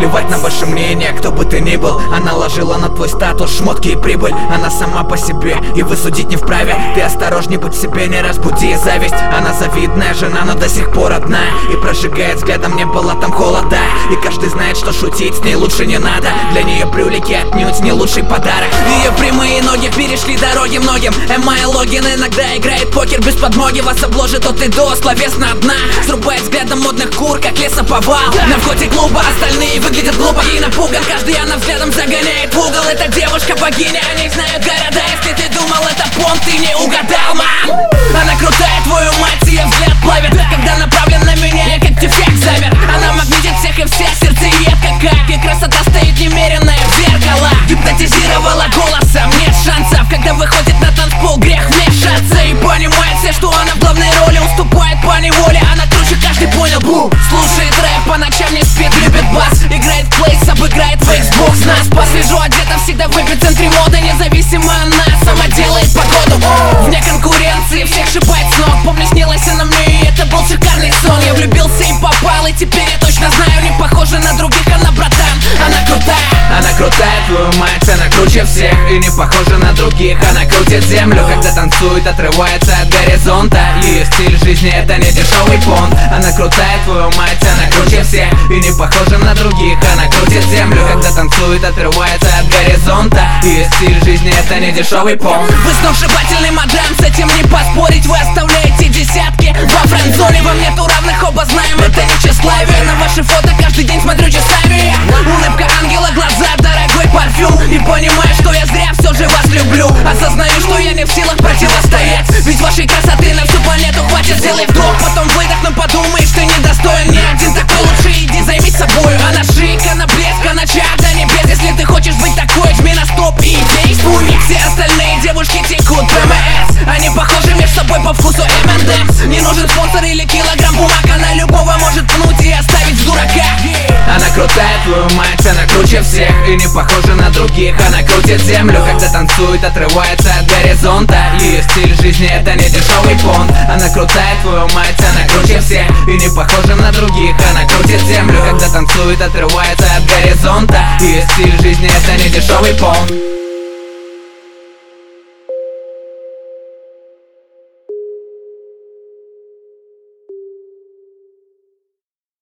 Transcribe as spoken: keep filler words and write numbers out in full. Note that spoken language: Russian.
Плевать на ваше мнение, кто бы ты ни был. Она ложила на твой статус шмотки и прибыль. Она сама по себе, и вы судить не вправе. Ты осторожней, будь себе, не разбуди зависть. Она завидная жена, но до сих пор одна, и прожигает взглядом, не было там холода. И каждый знает, что шутить с ней лучше не надо. Для нее брюлики отнюдь не лучший подарок. Ее прямые ноги перешли дороги многим. Эмма Логин иногда играет покер без подмоги. Вас обложит от и до, словесно одна. Срубает взглядом модных кур, как лесоповал. На входе клуба остальные выглядят глупо и напуган. Каждый она взглядом загоняет в угол. Эта девушка богиня, о ней знают города. Если ты думал, это понт, ты не угадал, мам. Она крутая, твою мать, ее взгляд плавит. Когда направлен на меня, я как тюфяк замер. Она магнитит всех и вся, сердцеедка как. И красота стоит немеренная в зеркало. Гипнотизировала голосом, нет шансов. Когда выходит на танцпол, грех вмешаться. И понимает все, что она в главной роли. Уступает по неволе, она круче, каждый понял. Бу! Слушает рэп, по ночам не спит, любит бас. Играет в плейс, обыграет в Xbox нас. Посвежу одета, всегда в эпицентре моды. Независимо она сама делает погоду. Вне конкуренции всех шибает с ног. Помню, снилась она мне, и это был шикарный сон. Я влюбился и попал, и теперь я точно знаю, не похожа на других она, братан. Она крутая, она крутая, твою мать, она круче всех. И не похожа на других, она крутит землю. Когда танцует, отрывается от горизонта. Ее стиль жизни это не дешевый понт. Она крутая, твою мать, она круче всех. И не похожа на других, она крутит землю. Когда танцует, отрывается от горизонта. Ее стиль жизни это не дешевый понт. Вы сногсшибательный мадам, с этим не поспорить. Вы оставляете десятки во френд-зоне. Вам нету равных, оба знаем, это не тщеславие. На ваши фото каждый день смотрю часами. Улыбка ангела, глаза, дорогой парфюм. И понимаю, что я зря все же вас люблю. Осознаю, что я не в силах противостоять. Ведь вашей красоты на всю планету хватит. Сделай вдох, потом выдох, но подумаешь, ты недостоин. Не один такой, лучше иди займись собой. Она шик, она блеск, она чар до небес. Если ты хочешь быть такой, жми на стоп и действуй. Все остальные девушки текут ПМС. Они похожи между собой по вкусу эм энд эмс. Не нужен спонсор или килограмм бумаг. Она любого может пнуть и оставить в дурака. Она крутая, твою мать, она круче всех. И не похожа на других, она крутит землю. Когда танцует, отрывается от горизонта. Ее стиль жизни это не дешевый понт. Она крутая, твою мать, она круче всех. И не похожа на других, она крутит землю. Когда танцует, отрывается от горизонта. Ее стиль жизни это не дешевый понт.